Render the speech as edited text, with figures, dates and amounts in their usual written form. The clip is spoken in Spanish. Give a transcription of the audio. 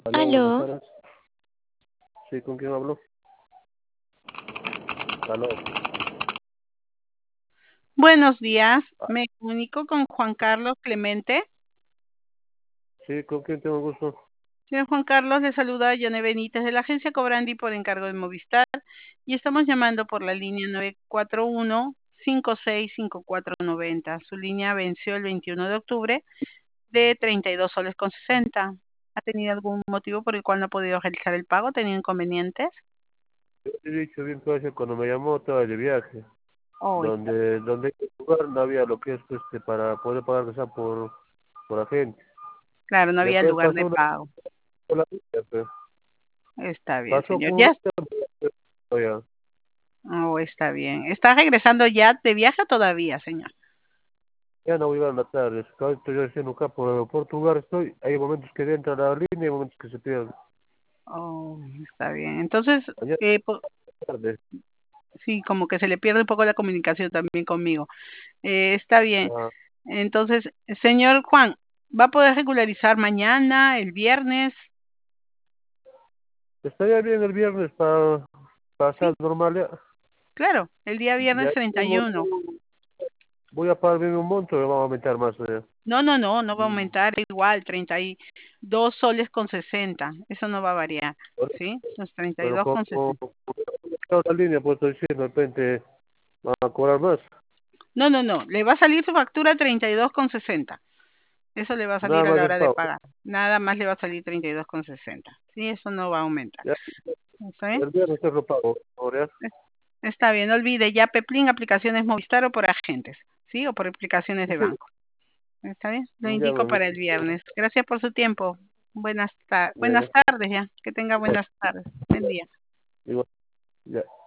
Aló, buenas Aló, tardes. Sí, ¿con quién hablo? Aló. buenos días. Ah, Me comunico con Juan Carlos Clemente. sí, ¿con quién tengo gusto? Señor Juan Carlos, le saluda Yone Benítez de la agencia Cobrandi por encargo de Movistar y estamos llamando por la línea 941-565490. Su línea venció el 21 de octubre de 32 soles con 60. ¿Ha tenido algún motivo por el cual no ha podido realizar el pago? ¿Tenía inconvenientes? Yo te he dicho bien que cuando me llamó estaba de viaje, Oh, donde hay que jugar no había lo que es para poder pagar que sea por agente. claro, no Y había acá lugar de pasó una pago. sola vez, pues. Está bien, Pasó señor. con una Ya, vez, ya. oh, está bien. ¿Está regresando ya de viaje o todavía, señor? Ya no voy a ir en la tarde. Acá estoy haciendo acá por Portugal estoy. Hay momentos que entra la línea y hay momentos que se pierden. Oh, está bien. Entonces, Mañana tarde. sí, como que se le pierde un poco la comunicación también conmigo. Está bien. Ah, Entonces, señor Juan, ¿va a poder regularizar mañana, el viernes? estaría bien el viernes para pasar Sí, normal ya. claro, el día Y viernes ahí mismo 31. voy a pagar bien un monto, le vamos a aumentar más. No, no, no, no va a Mm, aumentar igual, 32 soles con 60. Eso no va a variar, por- ¿sí? Los treinta y Pero dos con como 60. la línea, pues estoy diciendo, de repente van a cobrar más. No, no, no, le va a salir su factura 32 con 60. Eso le va a Nada salir a más la del hora de pago. pagar. Nada más le va a salir 32,60. Sí, eso no va a aumentar. Ya, ¿Está bien? el viernes te lo pago. Ahora, Está bien, no olvide ya Peplin, aplicaciones Movistar o por agentes, ¿sí? O por aplicaciones de sí, banco. ¿Está bien? Lo ya indico me para el viernes. Gracias por su tiempo. Buenas bueno, tardes ya. Que tenga buenas tardes. Buen día. igual, ya.